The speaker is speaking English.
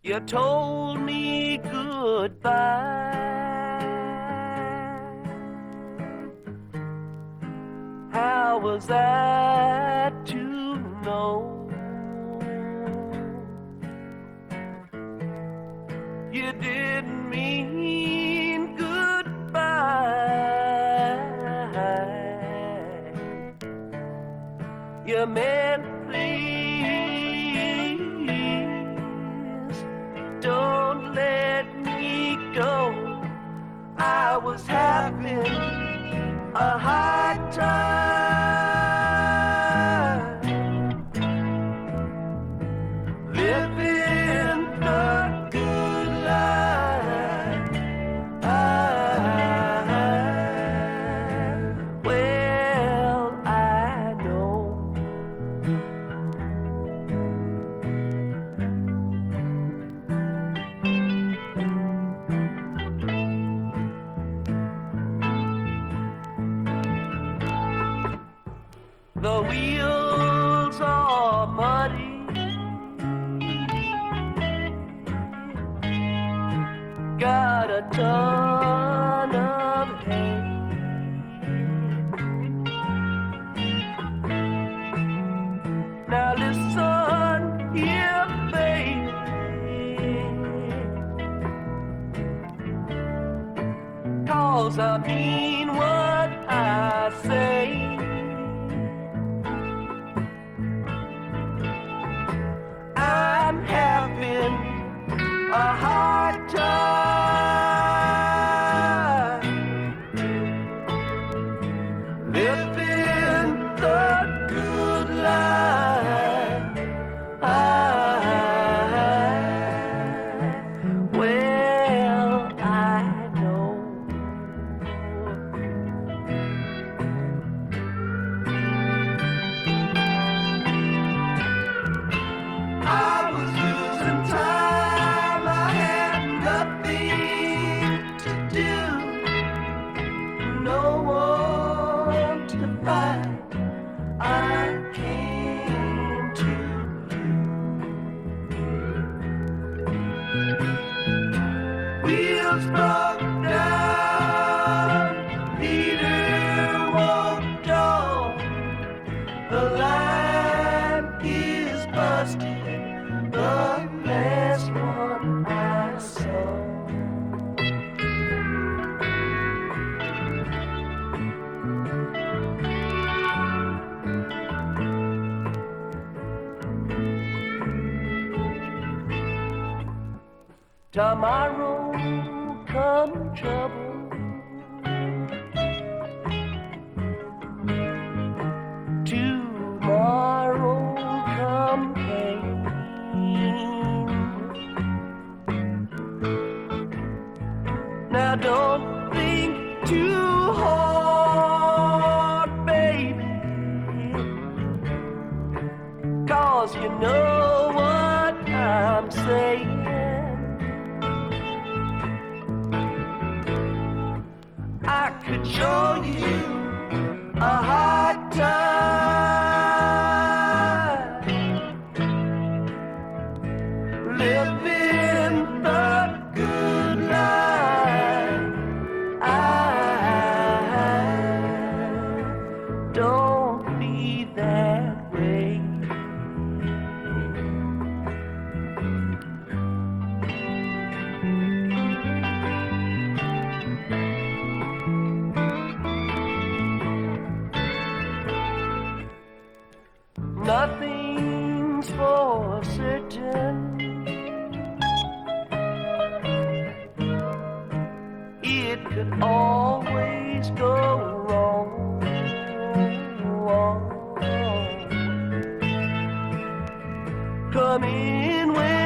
You told me goodbye. How was I to know you didn't mean goodbye? You meant please don't let me go. I was having a hard time living the good life. Well, I know the wheels are muddy, got a ton of hay. Now listen here, baby, 'cause I mean what I say. I'm having a hard time living the good life. Well, I know I was losing time. I had nothing to do, no one to find. I came to you. Wheels broke down, leader walked on. The line is busted, the last one I saw. Tomorrow come trouble, tomorrow come pain. Now don't think too hard, baby, 'cause you know what I'm saying. I could show you a hard time living the good life. Don't be that way. Nothing's for certain. It could always go wrong. Come in when